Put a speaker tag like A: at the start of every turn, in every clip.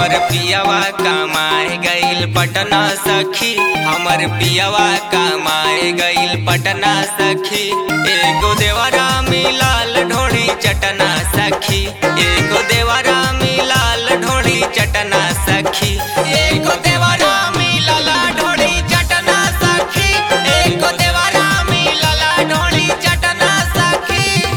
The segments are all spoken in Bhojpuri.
A: हमर पियावा कमाए गइल पटना सखी, हमर पियावा कमाए गइल पटना सखी। एगो देवरा मिलाल ढोड़ी चटना सखी, एगो देवरा मिलाल ढोड़ी चटना सखी, एगो देवरा मिलाल ढोड़ी चटना सखी, एगो देवरा मिलाल ढोड़ी चटना सखी।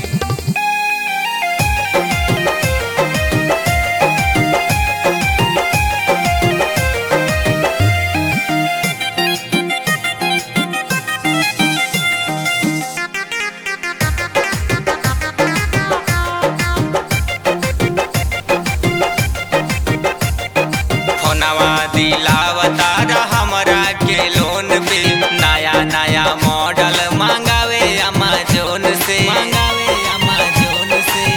A: फोनवा दिलावता हमरा के लोन पे, नया नया मॉडल मांगावे अमेज़न से, मांगावे अमेज़न से।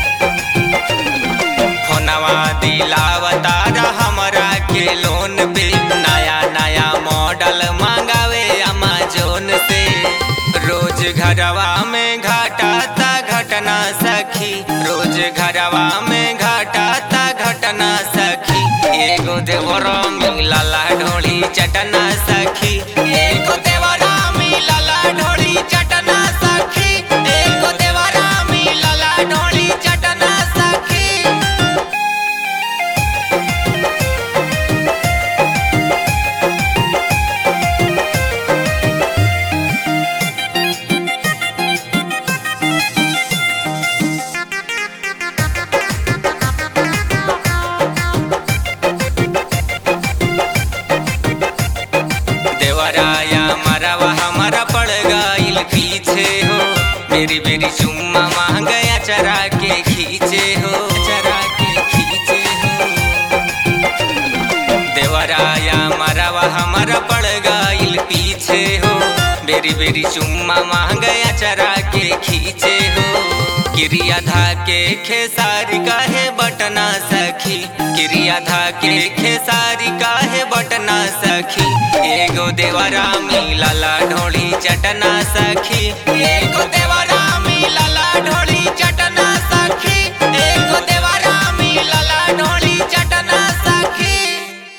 A: फोनवा दिलावता हमरा के लोन पे, नया नया मॉडल मांगावे अमेज़न से। रोज घरवा में घटाता घटना सखी, रोज घरवा में घटाता घटना सखी। एगो देवरा मिलाल ढोड़ी चटना सखी, एगो देवरा मिलाल ढोड़ी चटना सखी, एगो देवरा मिलाल ढोड़ी चटना सखी। देवराया मरवा हमारा पड़ गइल पीछे हो, मेरी मेरी चुम्मा मांग गया चरा के खींचे हो, चरा के खींचे हो। देवराया मरवा हमारा पड़ गइल पीछे हो, मेरी मेरी चुम्मा मांग गया चरा के खींचे हो। क्रिया धा के खेसारी काहे बटना सखी, क्रिया धा के खेसारी काहे बटना सखी। एगो देवरा मिलाल ढोड़ी चटना सखी, एगो देवरा